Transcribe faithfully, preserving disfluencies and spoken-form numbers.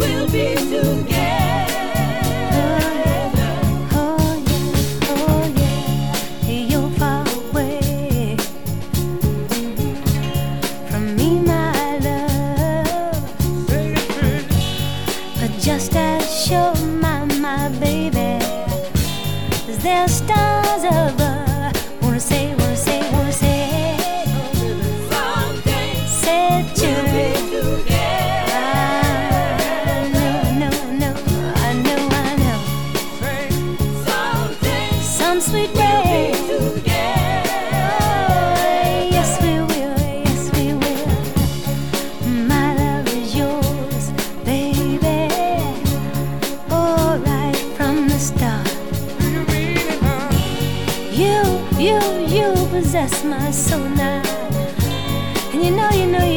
we'll be together. Oh yeah, oh yeah, you're far away from me, my love, but just as sure, my, my baby, there's stars above. Wanna say, wanna say, wanna say, Someday say we'll to be together. I know, no, no, I know, I know. Someday Some sweet we'll day. be together. Oh, yes we will, yes we will. My love is yours, baby. Oh, right from the start. You, you, you possess my soul now. And you know, you know,